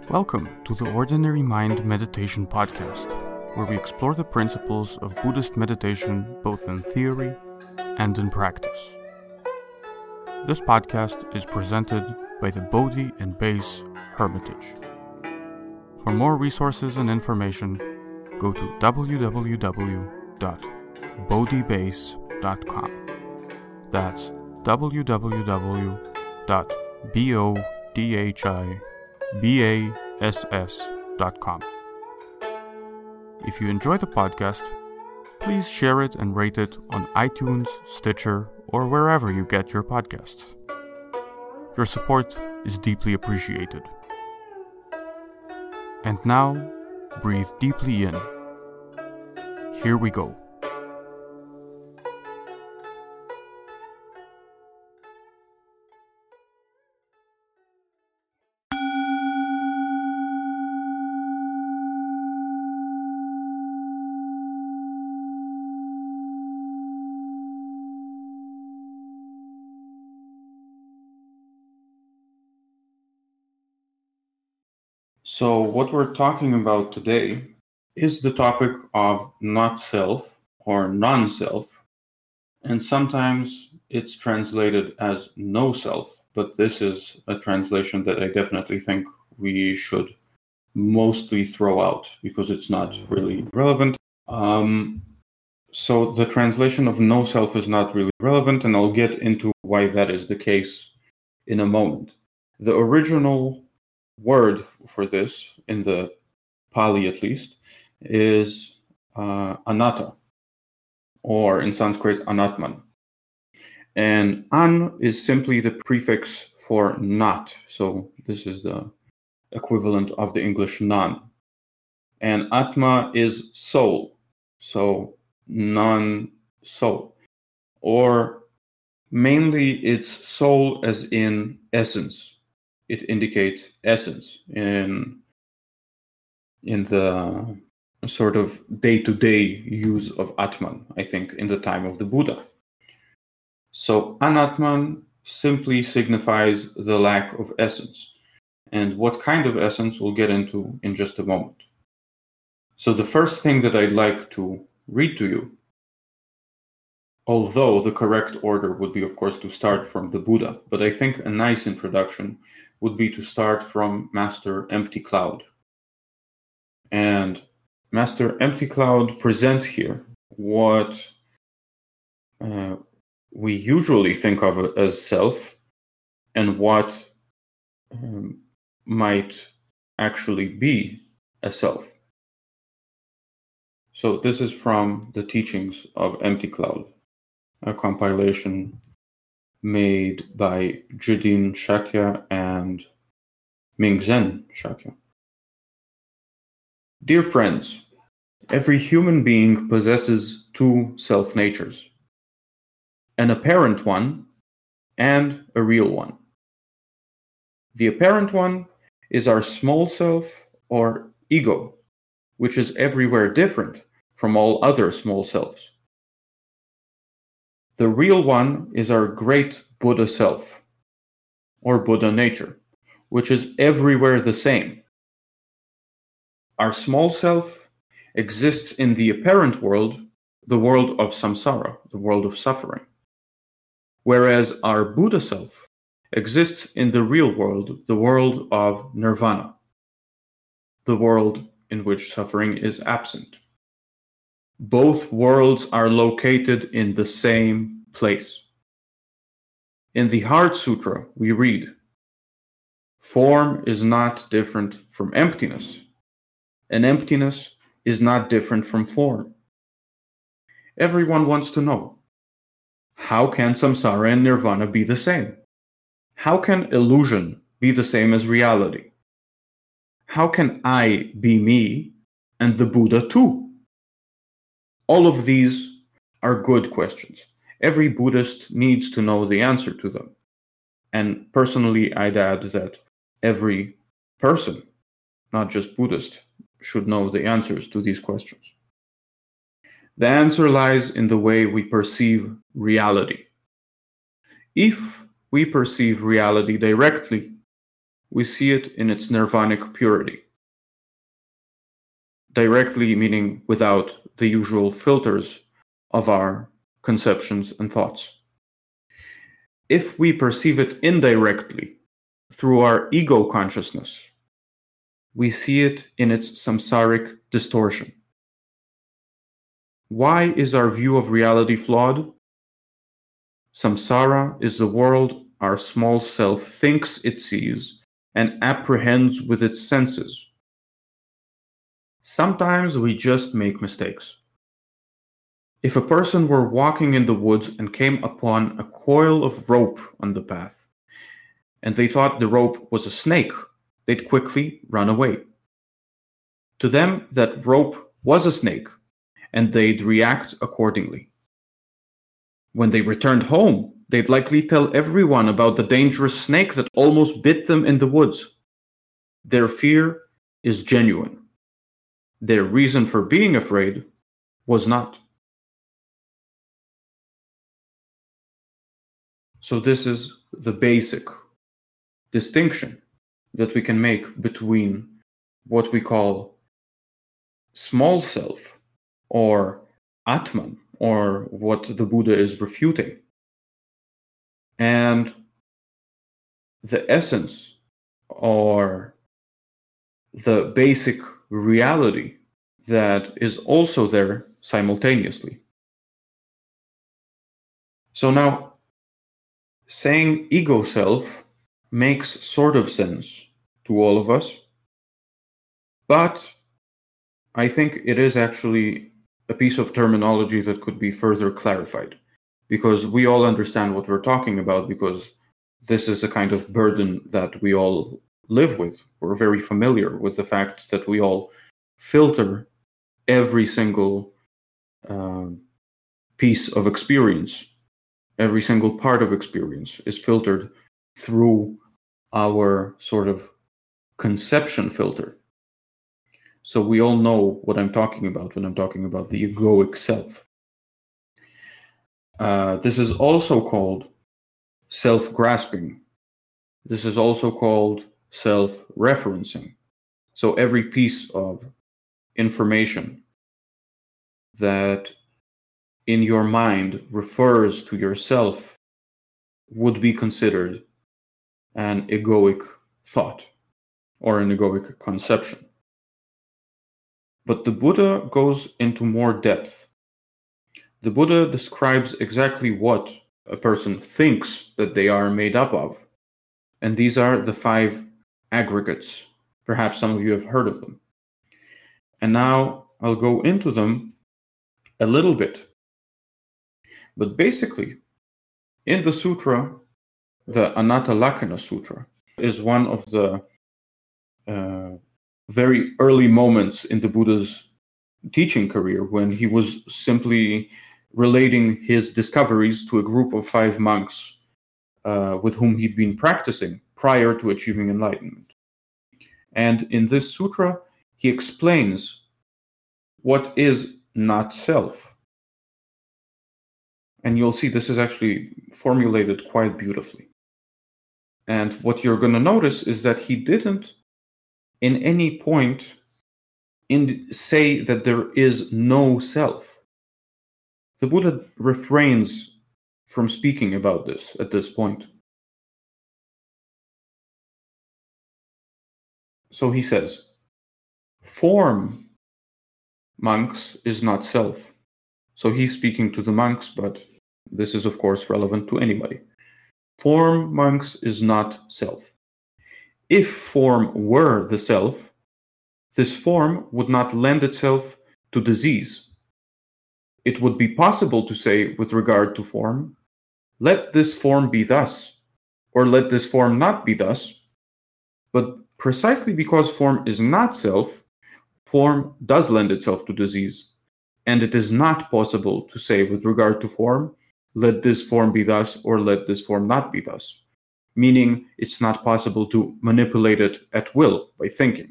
Welcome to the Ordinary Mind Meditation Podcast, where we explore the principles of Buddhist meditation both in theory and in practice. This podcast is presented by the Bodhi and Base Hermitage. For more resources and information, go to www.bodhibase.com. That's www.bodhibass.com. If you enjoy the podcast, please share it and rate it on iTunes, Stitcher, or wherever you get your podcasts. Your support is deeply appreciated. And now, breathe deeply in. Here we go. So what we're talking about today is the topic of not self or non-self, and sometimes it's translated as no self, but this is a translation that I definitely think we should mostly throw out because it's not really relevant. So the translation of no self is not really relevant, and I'll get into why that is the case in a moment. The original word for this, in the Pali at least, is anatta, or in Sanskrit, anatman. And an is simply the prefix for not, so this is the equivalent of the English non. And atma is soul, so non-soul. Or mainly it's soul as in essence. It indicates essence in the sort of day-to-day use of Atman, I think, in the time of the Buddha. So Anatman simply signifies the lack of essence. And what kind of essence we'll get into in just a moment. So the first thing that I'd like to read to you, although the correct order would be, of course, to start from the Buddha, but I think a nice introduction would be to start from Master Empty Cloud. And Master Empty Cloud presents here what we usually think of as self and what might actually be a self. So this is from the teachings of Empty Cloud, a compilation made by Jidin Shakya and Mingzen Shakya. Dear friends, every human being possesses two self-natures, an apparent one and a real one. The apparent one is our small self or ego, which is everywhere different from all other small selves. The real one is our great Buddha self, or Buddha nature, which is everywhere the same. Our small self exists in the apparent world, the world of samsara, the world of suffering, whereas our Buddha self exists in the real world, the world of nirvana, the world in which suffering is absent. Both worlds are located in the same place. In the Heart Sutra, we read, "Form is not different from emptiness, and emptiness is not different from form." Everyone wants to know, how can samsara and nirvana be the same? How can illusion be the same as reality? How can I be me and the Buddha too? All of these are good questions. Every Buddhist needs to know the answer to them. And personally, I'd add that every person, not just Buddhist, should know the answers to these questions. The answer lies in the way we perceive reality. If we perceive reality directly, we see it in its nirvanic purity. Directly meaning without the usual filters of our conceptions and thoughts. If we perceive it indirectly through our ego consciousness, we see it in its samsaric distortion. Why is our view of reality flawed? Samsara is the world our small self thinks it sees and apprehends with its senses. Sometimes we just make mistakes. If a person were walking in the woods and came upon a coil of rope on the path, and they thought the rope was a snake, they'd quickly run away. To them, that rope was a snake, and they'd react accordingly. When they returned home, they'd likely tell everyone about the dangerous snake that almost bit them in the woods. Their fear is genuine. Their reason for being afraid was not. So this is the basic distinction that we can make between what we call small self or Atman, or what the Buddha is refuting, and the essence or the basic reality that is also there simultaneously. So now, saying ego self makes sort of sense to all of us, but I think it is actually a piece of terminology that could be further clarified, because we all understand what we're talking about, because this is a kind of burden that we all live with. We're very familiar with the fact that we all filter every single piece of experience. Every single part of experience is filtered through our sort of conception filter. So we all know what I'm talking about when I'm talking about the egoic self. This is also called self-grasping. This is also called self-referencing. So every piece of information that in your mind refers to yourself would be considered an egoic thought or an egoic conception. But the Buddha goes into more depth. The Buddha describes exactly what a person thinks that they are made up of. And these are the 5 aggregates. Perhaps some of you have heard of them. And now I'll go into them a little bit. But basically, in the sutra, the Anatalakkhana Sutra is one of the very early moments in the Buddha's teaching career, when he was simply relating his discoveries to a group of 5 monks with whom he'd been practicing prior to achieving enlightenment. And in this sutra, he explains what is not self. And you'll see this is actually formulated quite beautifully. And what you're going to notice is that he didn't in any point say that there is no self. The Buddha refrains from speaking about this at this point. So he says, form, monks, is not self. So he's speaking to the monks, but this is of course relevant to anybody. Form, monks, is not self. If form were the self, this form would not lend itself to disease. It would be possible to say with regard to form, let this form be thus, or let this form not be thus. But precisely because form is not self, form does lend itself to disease. And it is not possible to say with regard to form, let this form be thus, or let this form not be thus. Meaning it's not possible to manipulate it at will by thinking.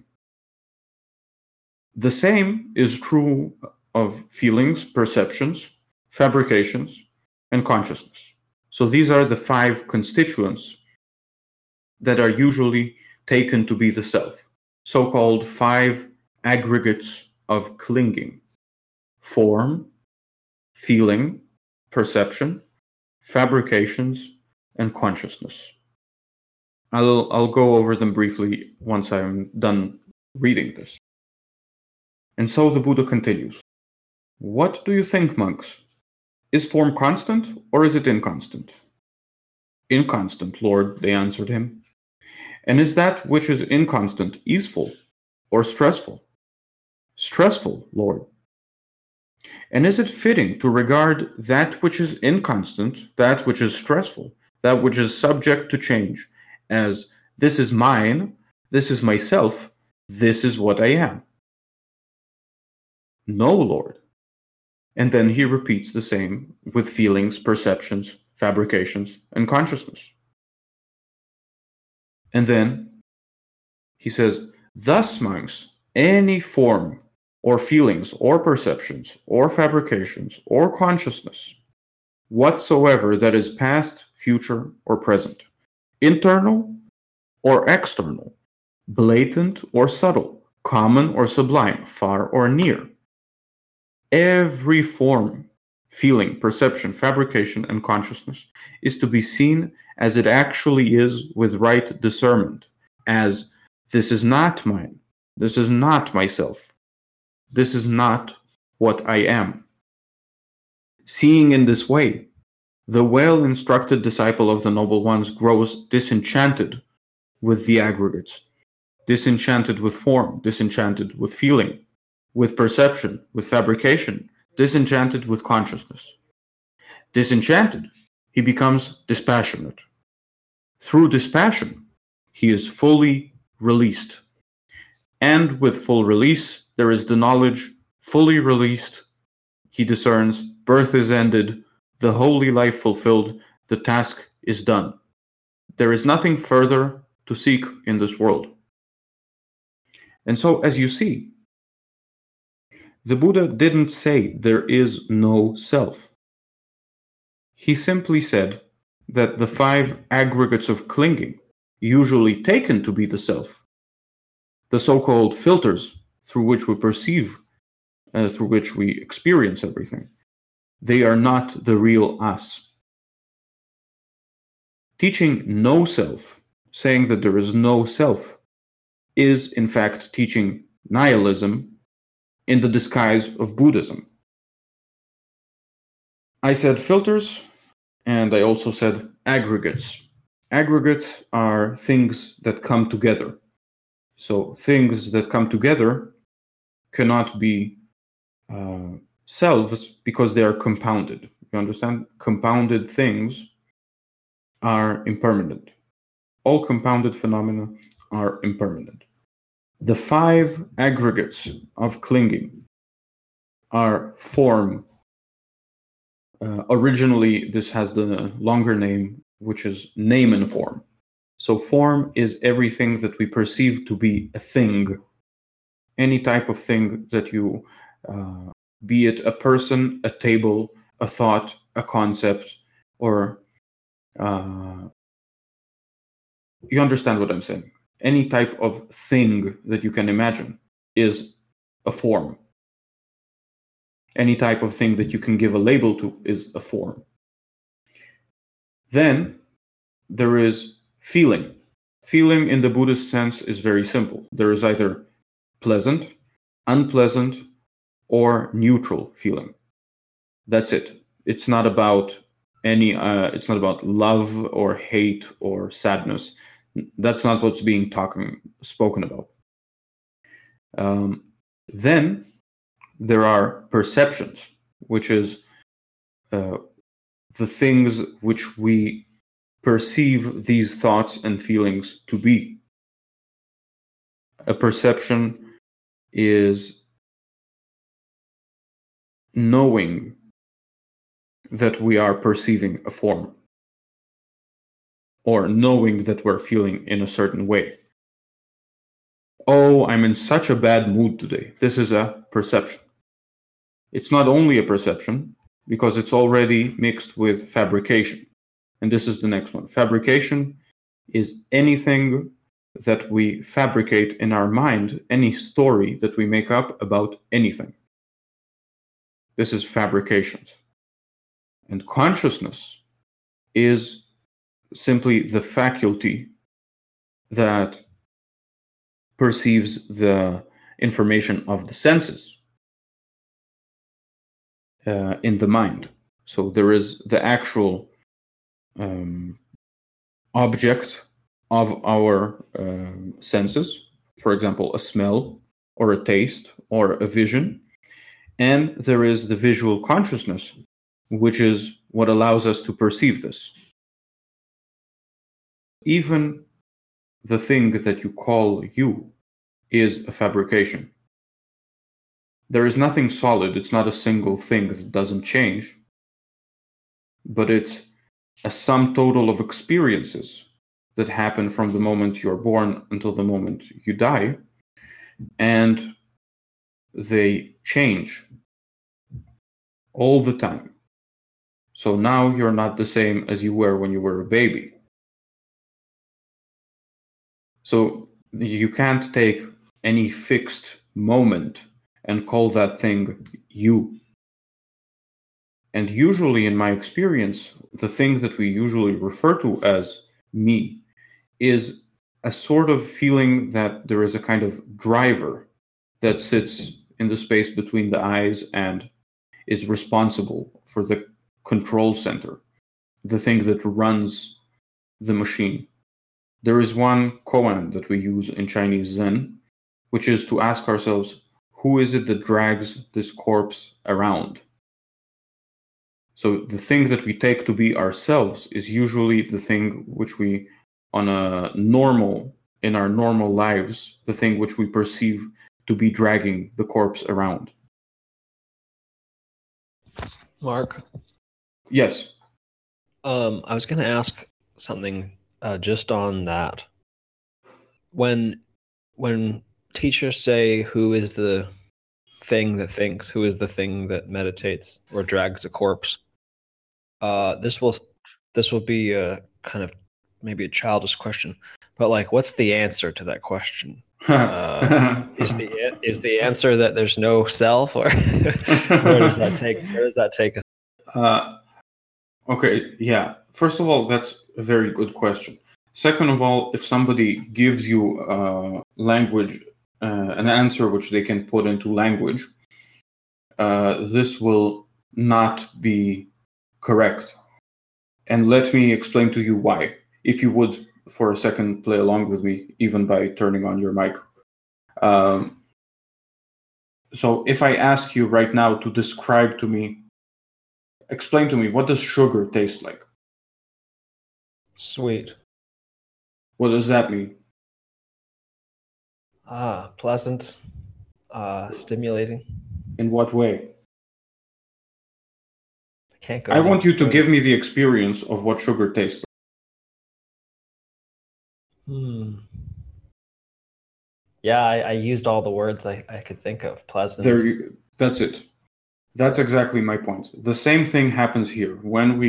The same is true of feelings, perceptions, fabrications, and consciousness. So these are the 5 constituents that are usually taken to be the self, so-called 5 aggregates of clinging: form, feeling, perception, fabrications, and consciousness. I'll go over them briefly once I'm done reading this. And so the Buddha continues. What do you think, monks? Is form constant, or is it inconstant? Inconstant, Lord, they answered him. And is that which is inconstant easeful or stressful? Stressful, Lord. And is it fitting to regard that which is inconstant, that which is stressful, that which is subject to change, as this is mine, this is myself, this is what I am? No, Lord. And then he repeats the same with feelings, perceptions, fabrications, and consciousness. And then he says, thus, monks, any form or feelings or perceptions or fabrications or consciousness whatsoever that is past, future, or present, internal or external, blatant or subtle, common or sublime, far or near, every form, feeling, perception, fabrication, and consciousness is to be seen as it actually is with right discernment, as this is not mine, this is not myself, this is not what I am. Seeing in this way, the well-instructed disciple of the Noble Ones grows disenchanted with the aggregates, disenchanted with form, disenchanted with feeling, with perception, with fabrication, disenchanted with consciousness. Disenchanted, he becomes dispassionate. Through dispassion, he is fully released. And with full release, there is the knowledge, fully released, he discerns, birth is ended, the holy life fulfilled, the task is done. There is nothing further to seek in this world. And so, as you see, the Buddha didn't say there is no self. He simply said that the 5 aggregates of clinging, usually taken to be the self, the so-called filters through which we perceive, through which we experience everything, they are not the real us. Teaching no self, saying that there is no self, is in fact teaching nihilism in the disguise of Buddhism. I said filters, and I also said aggregates. Aggregates are things that come together. So things that come together cannot be selves because they are compounded. You understand? Compounded things are impermanent. All compounded phenomena are impermanent. The 5 aggregates of clinging are form. Originally, this has the longer name, which is name and form. So form is everything that we perceive to be a thing. Any type of thing that you, be it a person, a table, a thought, a concept, or you understand what I'm saying. Any type of thing that you can imagine is a form. Any type of thing that you can give a label to is a form. Then there is feeling. Feeling in the Buddhist sense is very simple. There is either pleasant, unpleasant, or neutral feeling. That's it. It's not about it's not about love or hate or sadness. That's not what's being spoken about. Then there are perceptions, which is the things which we perceive these thoughts and feelings to be. A perception is knowing that we are perceiving a form, or knowing that we're feeling in a certain way. Oh, I'm in such a bad mood today. This is a perception. It's not only a perception, because it's already mixed with fabrication. And this is the next one. Fabrication is anything that we fabricate in our mind any story that we make up about anything. This is fabrications. And consciousness is simply the faculty that perceives the information of the senses in the mind. So there is the actual object of our senses, for example, a smell or a taste or a vision, and there is the visual consciousness, which is what allows us to perceive this. Even the thing that you call you is a fabrication. There is nothing solid. It's not a single thing that doesn't change, but it's a sum total of experiences that happen from the moment you're born until the moment you die, and they change all the time. So now you're not the same as you were when you were a baby. So you can't take any fixed moment and call that thing you. And usually, in my experience, the thing that we usually refer to as me is a sort of feeling that there is a kind of driver that sits in the space between the eyes and is responsible for the control center, the thing that runs the machine. There is one koan that we use in Chinese Zen, which is to ask ourselves, who is it that drags this corpse around? So the thing that we take to be ourselves is usually the thing which we, in our normal lives, the thing which we perceive to be dragging the corpse around. Mark? Yes. I was going to ask something just on that. When teachers say who is the thing that thinks, who is the thing that meditates or drags a corpse, this will be a kind of maybe a childish question, but like, what's the answer to that question? Is the answer that there's no self, or where does that take us? Okay, yeah. First of all, that's a very good question. Second of all, if somebody gives you language, an answer which they can put into language, this will not be correct. And let me explain to you why. If you would, for a second, play along with me, even by turning on your mic. So if I ask you right now to explain to me, what does sugar taste like? Sweet. What does that mean? Pleasant, stimulating. In what way? I want you to give me the experience of what sugar tastes like. Yeah, I used all the words I could think of. Pleasant. That's it. That's exactly my point. The same thing happens here when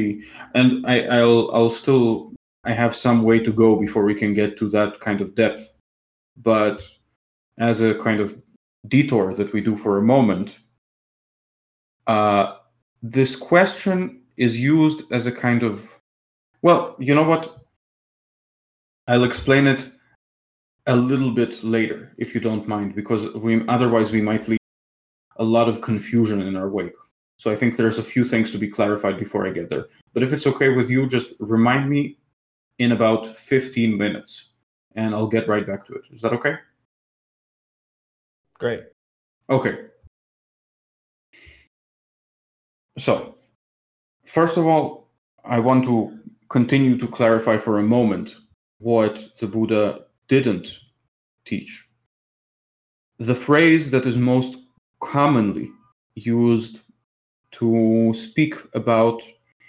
I have some way to go before we can get to that kind of depth. But as a kind of detour that we do for a moment, this question is used as a kind of, well, you know what? I'll explain it a little bit later, if you don't mind, because otherwise we might leave a lot of confusion in our wake. So I think there's a few things to be clarified before I get there. But if it's okay with you, just remind me in about 15 minutes, and I'll get right back to it. Is that okay? Great. Okay. So, first of all, I want to continue to clarify for a moment what the Buddha didn't teach. The phrase that is most commonly used to speak about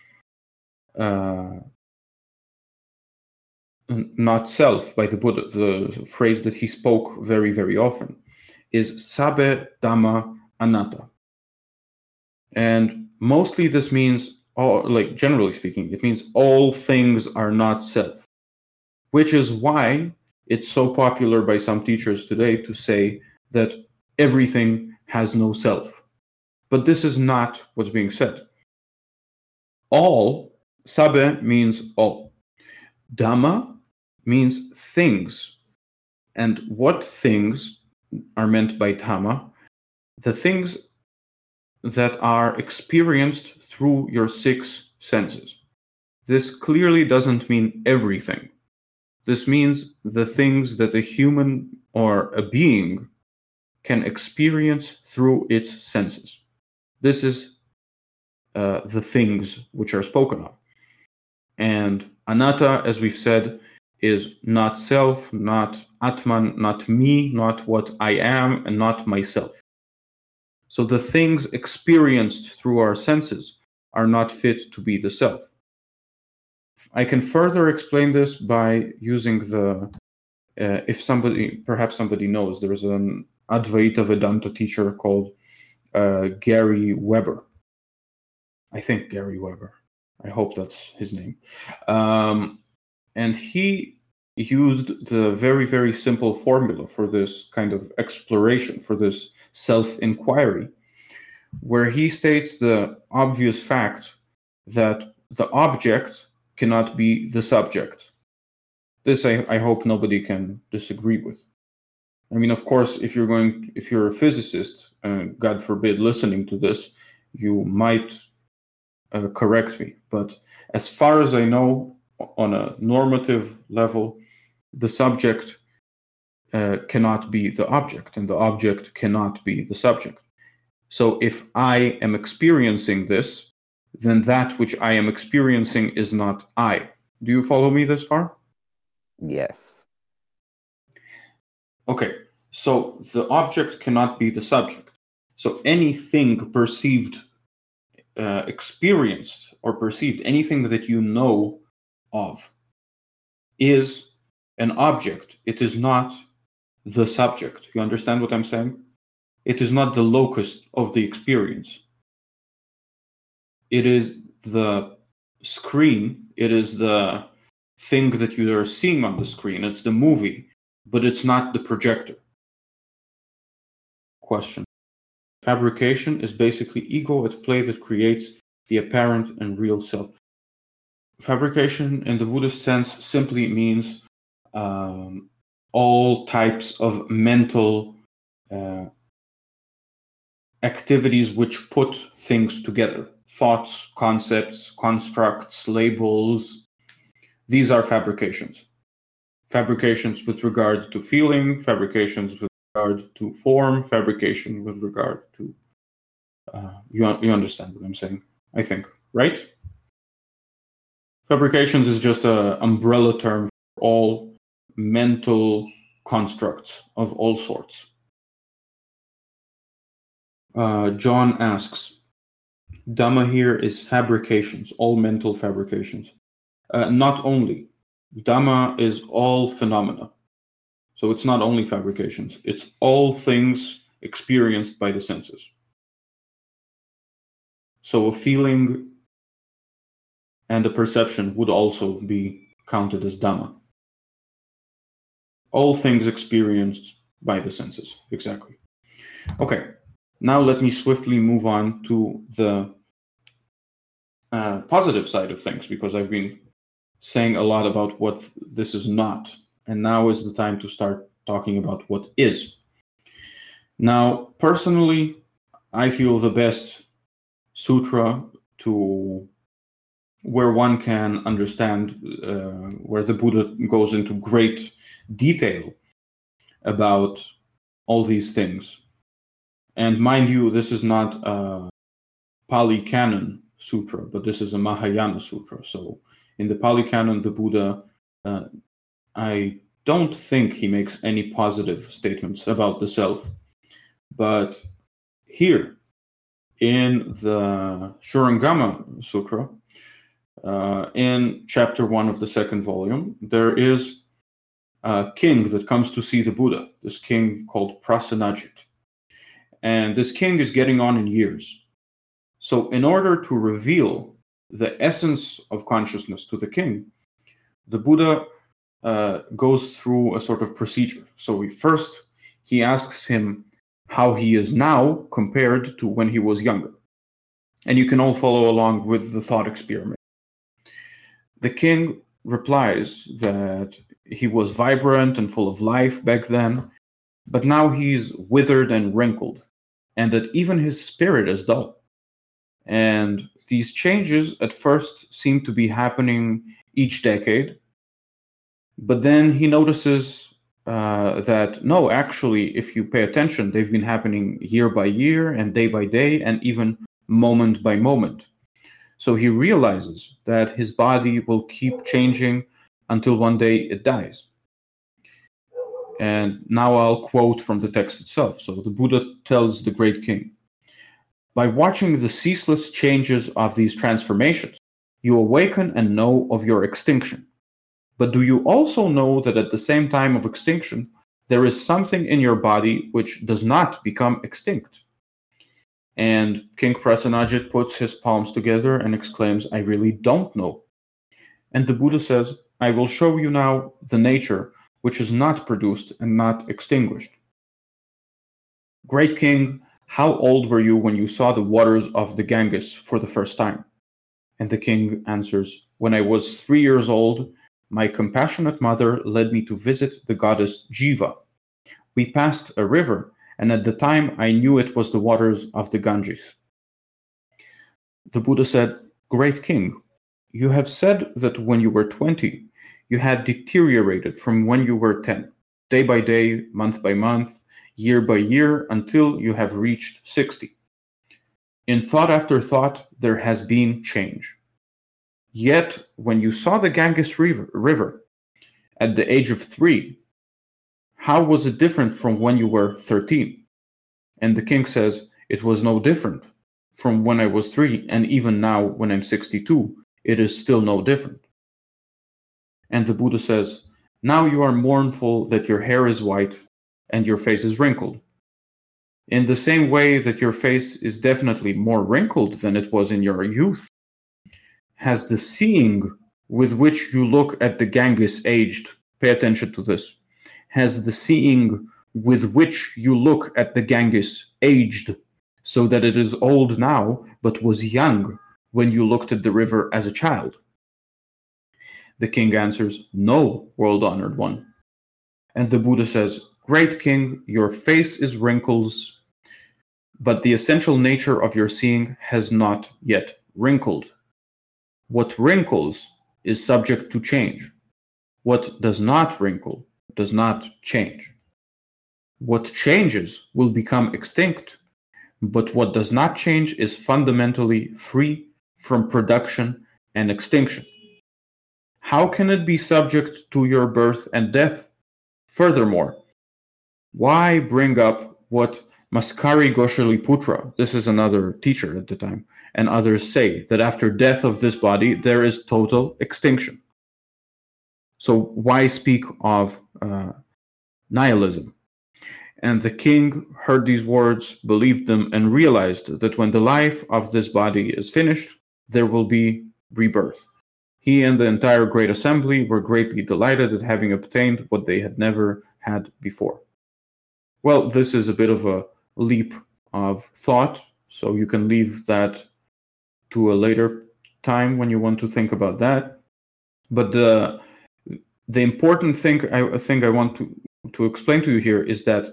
not self by the Buddha, the phrase that he spoke very, very often, is Sabbe Dhamma Anatta. And mostly this means, generally speaking, it means all things are not self, which is why it's so popular by some teachers today to say that everything has no self. But this is not what's being said. All, sabe means all. Dhamma means things. And what things are meant by Dhamma? The things that are experienced through your 6 senses. This clearly doesn't mean everything. This means the things that a human or a being can experience through its senses. This is the things which are spoken of. And anatta, as we've said, is not self, not Atman, not me, not what I am, and not myself. So the things experienced through our senses are not fit to be the self. I can further explain this by using the, if perhaps somebody knows, there's an Advaita Vedanta teacher called Gary Weber. I think Gary Weber. I hope that's his name. And he used the very, very simple formula for this kind of exploration, for this self-inquiry, where he states the obvious fact that the object cannot be the subject. This I hope nobody can disagree with. I mean, of course, if you're a physicist, God forbid, listening to this, you might correct me. But as far as I know, on a normative level, the subject cannot be the object, and the object cannot be the subject. So if I am experiencing this, then that which I am experiencing is not I. Do you follow me this far? Yes. Okay, so the object cannot be the subject. So anything perceived, experienced, or perceived, anything that you know of, is an object. It is not the subject. You understand what I'm saying? It is not the locus of the experience. It is the screen. It is the thing that you are seeing on the screen. It's the movie, but it's not the projector. Question. Fabrication is basically ego at play that creates the apparent and real self. Fabrication in the Buddhist sense simply means all types of mental activities which put things together. Thoughts, concepts, constructs, labels. These are fabrications. Fabrications with regard to feeling, fabrications with regard to form, fabrication with regard to... you understand what I'm saying, I think, right? Fabrications is just an umbrella term for all mental constructs of all sorts. John asks, Dhamma here is fabrications, all mental fabrications. Not only. Dhamma is all phenomena. So it's not only fabrications, it's all things experienced by the senses. So a feeling and a perception would also be counted as Dhamma. All things experienced by the senses, exactly. Okay, now let me swiftly move on to the positive side of things, because I've been saying a lot about what this is not, and now is the time to start talking about what is. Now, personally, I feel the best sutra to where one can understand, where the Buddha goes into great detail about all these things. And mind you, this is not a Pali Canon sutra, but this is a Mahayana sutra. So in the Pali Canon, the Buddha, I don't think he makes any positive statements about the self. But here, in the Shurangama Sutra, in chapter 1 of the second volume, there is a king that comes to see the Buddha, this king called Prasenajit. And this king is getting on in years. So in order to reveal the essence of consciousness to the king, the Buddha goes through a sort of procedure. So he asks him how he is now compared to when he was younger. And you can all follow along with the thought experiment. The king replies that he was vibrant and full of life back then, but now he's withered and wrinkled, and that even his spirit is dull. And these changes at first seem to be happening each decade, but then he notices that no, actually, if you pay attention, they've been happening year by year and day by day and even moment by moment. So he realizes that his body will keep changing until one day it dies. And now I'll quote from the text itself. So the Buddha tells the great king, "By watching the ceaseless changes of these transformations, you awaken and know of your extinction. But do you also know that at the same time of extinction, there is something in your body which does not become extinct?" And King Prasenajit puts his palms together and exclaims, "I really don't know." And the Buddha says, "I will show you now the nature which is not produced and not extinguished. Great king, how old were you when you saw the waters of the Ganges for the first time?" And the king answers, "When I was 3 years old, my compassionate mother led me to visit the goddess Jiva. We passed a river, and at the time I knew it was the waters of the Ganges." The Buddha said, "Great king, you have said that when you were 20, you had deteriorated from when you were 10, day by day, month by month, year by year, until you have reached 60. In thought after thought, there has been change. Yet, when you saw the Ganges river at the age of 3, how was it different from when you were 13? And the king says, "It was no different from when I was 3, and even now, when I'm 62, it is still no different." And the Buddha says, "Now you are mournful that your hair is white and your face is wrinkled. In the same way that your face is definitely more wrinkled than it was in your youth, has the seeing with which you look at the Ganges aged," pay attention to this, "has the seeing with which you look at the Ganges aged, so that it is old now, but was young when you looked at the river as a child?" The king answers, "No, world-honored one." And the Buddha says, "Great king, your face is wrinkles, but the essential nature of your seeing has not yet wrinkled. What wrinkles is subject to change. What does not wrinkle does not change. What changes will become extinct, but what does not change is fundamentally free from production and extinction. How can it be subject to your birth and death? Furthermore, why bring up what Maskari Goshaliputra, this is another teacher at the time, and others say, that after death of this body, there is total extinction? So why speak of nihilism?" And the king heard these words, believed them, and realized that when the life of this body is finished, there will be rebirth. He and the entire great assembly were greatly delighted at having obtained what they had never had before. Well, this is a bit of a leap of thought, so you can leave that to a later time when you want to think about that. But the important thing I want to explain to you here is that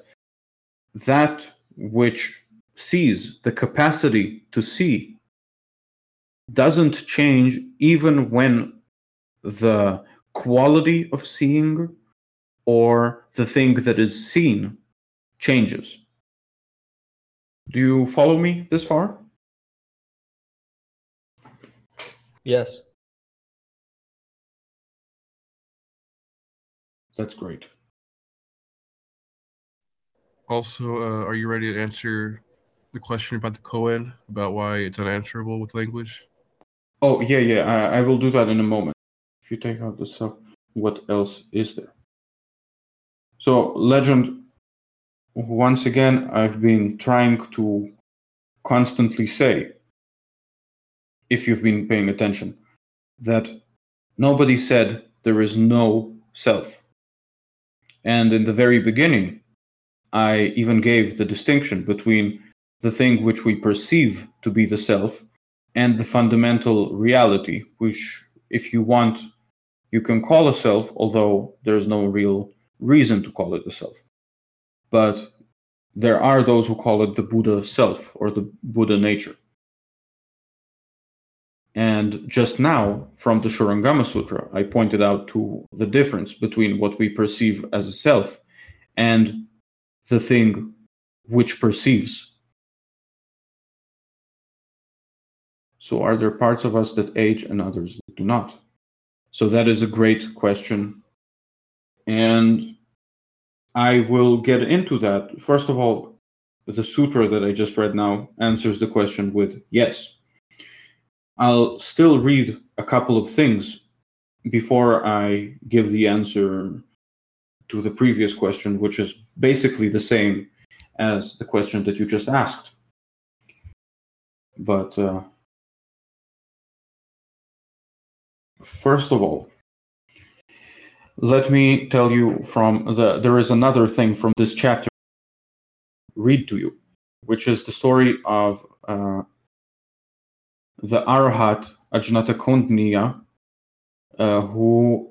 which sees, the capacity to see, doesn't change even when the quality of seeing or the thing that is seen changes. Do you follow me this far? Yes. That's great. Also, are you ready to answer the question about the koan, about why it's unanswerable with language? Oh, yeah. I will do that in a moment. If you take out the stuff, what else is there? So, legend, once again, I've been trying to constantly say, if you've been paying attention, that nobody said there is no self. And in the very beginning, I even gave the distinction between the thing which we perceive to be the self and the fundamental reality, which, if you want, you can call a self, although there's no real reason to call it a self. But there are those who call it the Buddha self or the Buddha nature. And just now, from the Shurangama Sutra, I pointed out to the difference between what we perceive as a self and the thing which perceives. So are there parts of us that age and others that do not? So that is a great question. And I will get into that. First of all, the sutra that I just read now answers the question with yes. I'll still read a couple of things before I give the answer to the previous question, which is basically the same as the question that you just asked. But first of all, let me tell you there is another thing from this chapter read to you, which is the story of the Arhat Ajnata Kundniya, who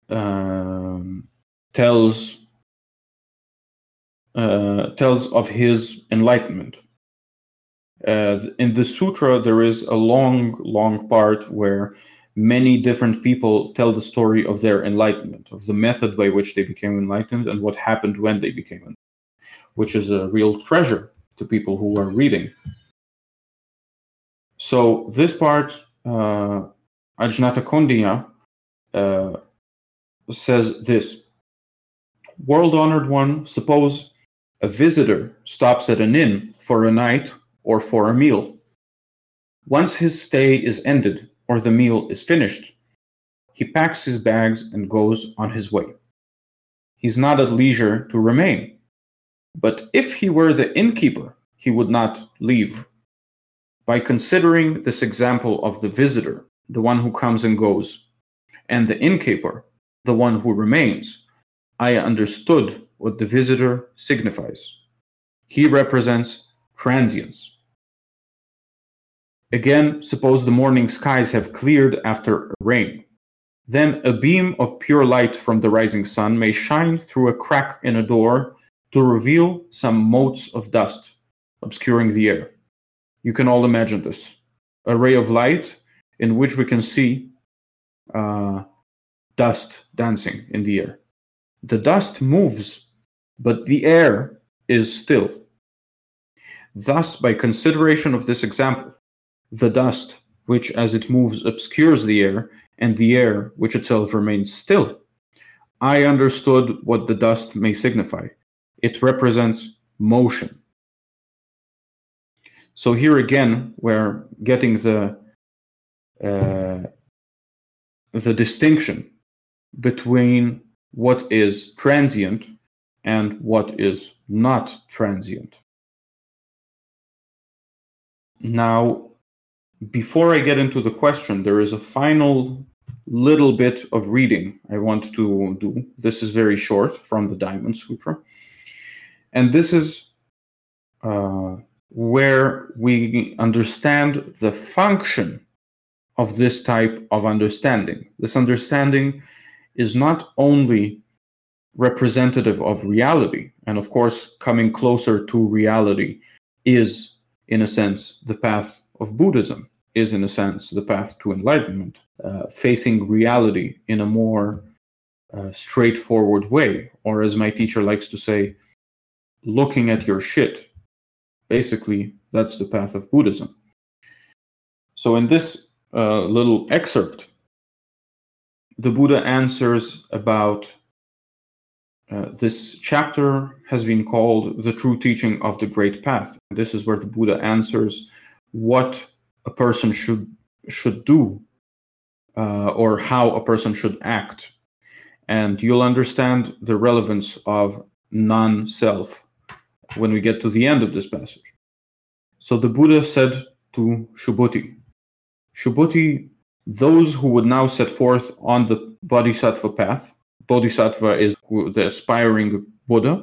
tells of his enlightenment. In the sutra, there is a long part where many different people tell the story of their enlightenment, of the method by which they became enlightened and what happened when they became enlightened, which is a real treasure to people who are reading. So this part, Ajnata Kundniya, says this: World-honored one, suppose a visitor stops at an inn for a night or for a meal. Once his stay is ended or the meal is finished, he packs his bags and goes on his way. He's not at leisure to remain. But if he were the innkeeper, he would not leave. By considering this example of the visitor, the one who comes and goes, and the innkeeper, the one who remains, I understood what the visitor signifies. He represents transience. Again, suppose the morning skies have cleared after a rain. Then a beam of pure light from the rising sun may shine through a crack in a door to reveal some motes of dust obscuring the air. You can all imagine this. A ray of light in which we can see dust dancing in the air. The dust moves, but the air is still. Thus, by consideration of this example, the dust, which as it moves obscures the air, and the air, which itself remains still, I understood what the dust may signify. It represents motion. So here again, we're getting the distinction between what is transient and what is not transient. Now, before I get into the question, there is a final little bit of reading I want to do. This is very short from the Diamond Sutra. And this is where we understand the function of this type of understanding. This understanding is not only representative of reality, and of course, coming closer to reality is, in a sense, the path of Buddhism, is, in a sense, the path to enlightenment, facing reality in a more straightforward way, or as my teacher likes to say, looking at your shit. Basically, that's the path of Buddhism. So in this little excerpt, the Buddha answers about this chapter has been called the true teaching of the great path. This is where the Buddha answers what a person should do or how a person should act. And you'll understand the relevance of non-self when we get to the end of this passage. So the Buddha said to Subhuti, Subhuti, those who would now set forth on the Bodhisattva path Bodhisattva is the aspiring Buddha.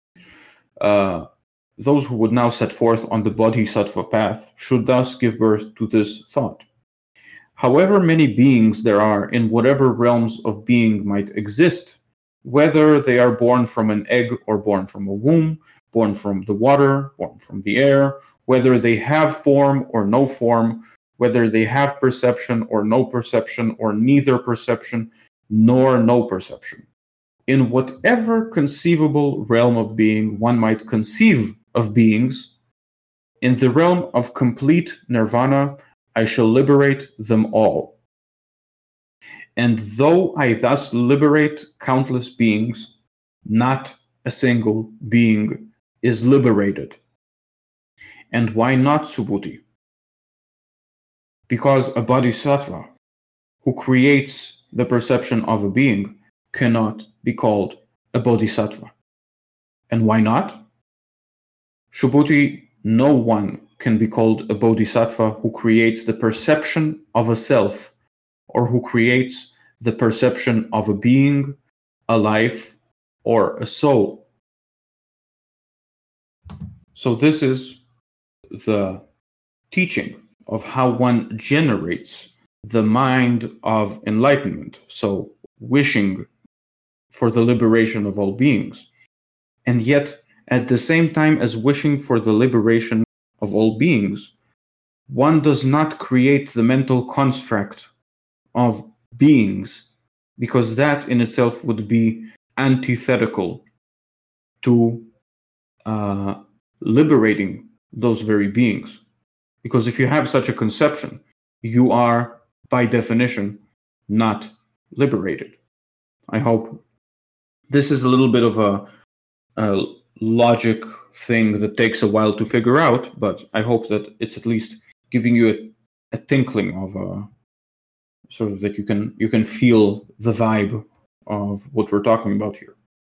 Those who would now set forth on the Bodhisattva path should thus give birth to this thought. However many beings there are in whatever realms of being might exist, whether they are born from an egg or born from a womb, born from the water, born from the air, whether they have form or no form, whether they have perception or no perception, or neither perception nor no perception. In whatever conceivable realm of being one might conceive of beings, in the realm of complete nirvana, I shall liberate them all. And though I thus liberate countless beings, not a single being is liberated. And why not, Subhuti? Because a bodhisattva who creates the perception of a being cannot be called a bodhisattva. And why not? Subhuti, no one can be called a bodhisattva who creates the perception of a self, or who creates the perception of a being, a life, or a soul. So this is the teaching of how one generates the mind of enlightenment, so wishing for the liberation of all beings. And yet, at the same time as wishing for the liberation of all beings, one does not create the mental construct of beings, because that in itself would be antithetical to liberating those very beings. Because if you have such a conception, you are, by definition, not liberated. I hope this is a little bit of a logic thing that takes a while to figure out, but I hope that it's at least giving you a tinkling of sort of that you can feel the vibe of what we're talking about here.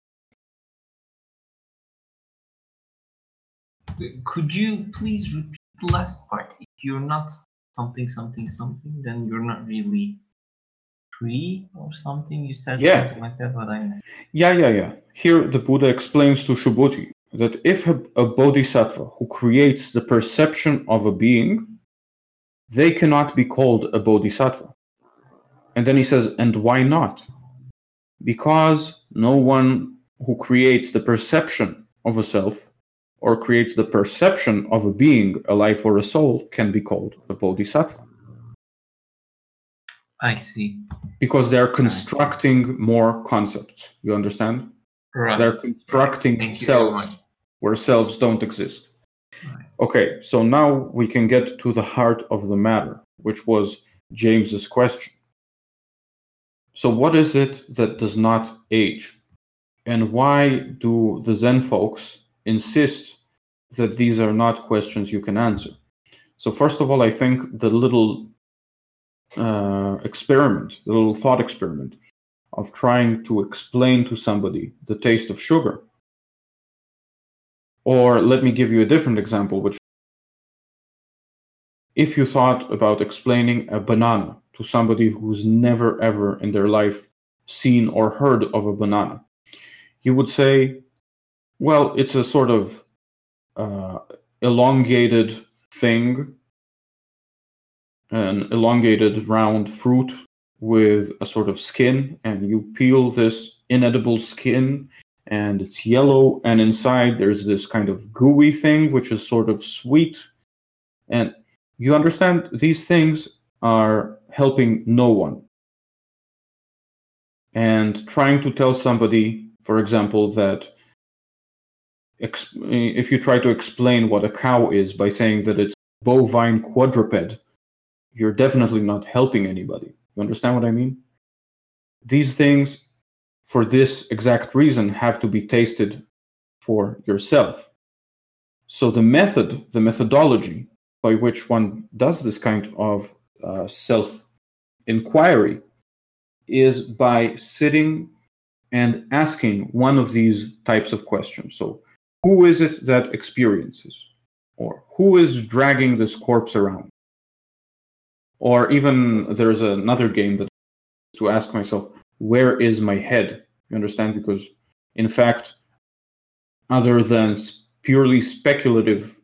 Could you please repeat the last part? If you're not something, then you're not really free or something. You said something like that, but I missed. Yeah. Here the Buddha explains to Subhuti that if a bodhisattva who creates the perception of a being, they cannot be called a bodhisattva. And then he says, and why not? Because no one who creates the perception of a self or creates the perception of a being, a life, or a soul can be called a bodhisattva. I see. Because they're constructing more concepts. You understand? Right. They're constructing selves where selves don't exist. Right. Okay, so now we can get to the heart of the matter, which was James's question. So what is it that does not age? And why do the Zen folks insist that these are not questions you can answer? So first of all, I think the little experiment, the little thought experiment of trying to explain to somebody the taste of sugar. Or let me give you a different example, which if you thought about explaining a banana to somebody who's never ever in their life seen or heard of a banana, you would say, well, it's a sort of elongated thing, an elongated round fruit with a sort of skin, and you peel this inedible skin and it's yellow, and inside there's this kind of gooey thing which is sort of sweet. And you understand, these things are helping no one. And trying to tell somebody, for example, that if you try to explain what a cow is by saying that it's bovine quadruped, you're definitely not helping anybody. You understand what I mean? These things, for this exact reason, have to be tasted for yourself. So the methodology by which one does this kind of self-inquiry is by sitting and asking one of these types of questions. So, who is it that experiences? Or who is dragging this corpse around? Or even there's another game that to ask myself, where is my head You understand? Because, in fact, other than purely speculative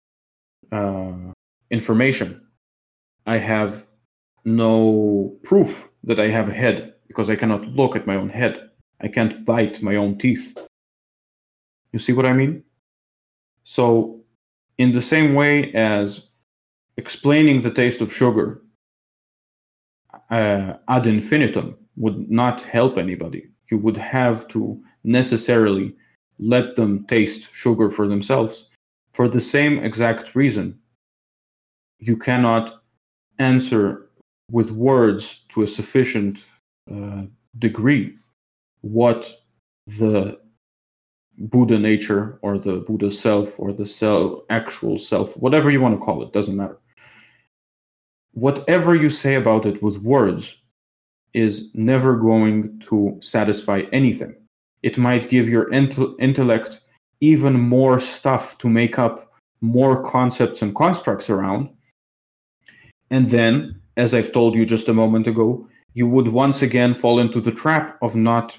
information, I have no proof that I have a head, because I cannot look at my own head. I can't bite my own teeth. You see what I mean? So, in the same way as explaining the taste of sugar ad infinitum would not help anybody. You would have to necessarily let them taste sugar for themselves. For the same exact reason, you cannot answer with words to a sufficient degree what the Buddha nature or the Buddha self or the actual self, whatever you want to call it, doesn't matter. Whatever you say about it with words is never going to satisfy anything. It might give your intellect even more stuff to make up more concepts and constructs around. And then, as I've told you just a moment ago, you would once again fall into the trap of not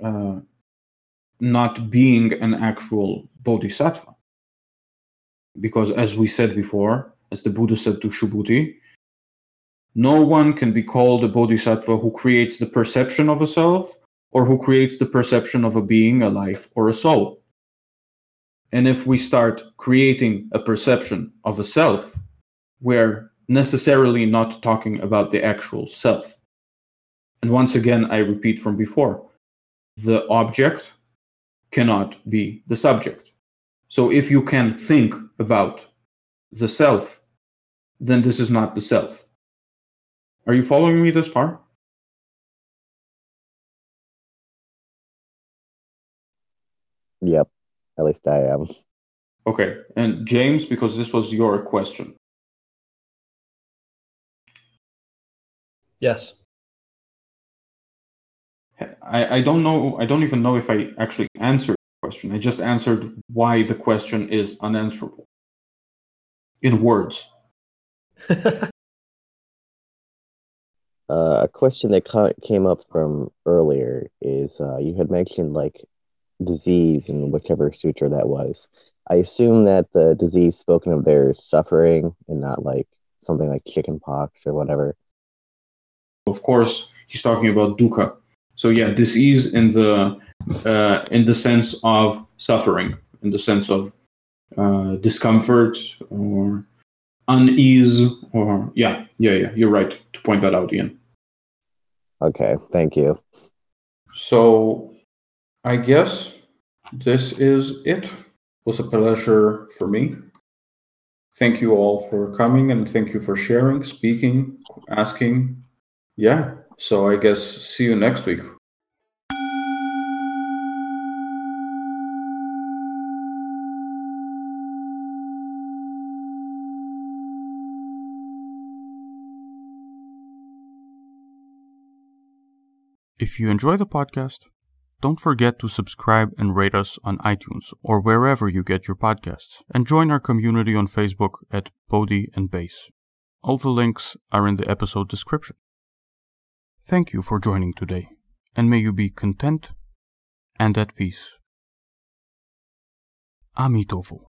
being an actual bodhisattva. Because as we said before, as the Buddha said to Subhuti, no one can be called a bodhisattva who creates the perception of a self or who creates the perception of a being, a life, or a soul. And if we start creating a perception of a self, we're necessarily not talking about the actual self. And once again, I repeat from before, the object cannot be the subject. So if you can think about the self, then this is not the self. Are you following me this far? Yep. At least I am. Okay. And James, because this was your question. Yes. I don't know. I don't even know if I actually answered the question. I just answered why the question is unanswerable. In words. A question that came up from earlier is you had mentioned like disease in whichever sutra that was. I assume that the disease spoken of there is suffering and not like something like chickenpox or whatever. Of course, he's talking about dukkha. So yeah, disease in the sense of suffering, in the sense of discomfort or unease, or yeah. You're right to point that out, Ian. Okay, thank you. So I guess this is it. It was a pleasure for me. Thank you all for coming, and thank you for sharing, speaking, asking. Yeah, so I guess see you next week. If you enjoy the podcast, don't forget to subscribe and rate us on iTunes or wherever you get your podcasts, and join our community on Facebook at Bodhi and Base. All the links are in the episode description. Thank you for joining today, and may you be content and at peace. Amitofo.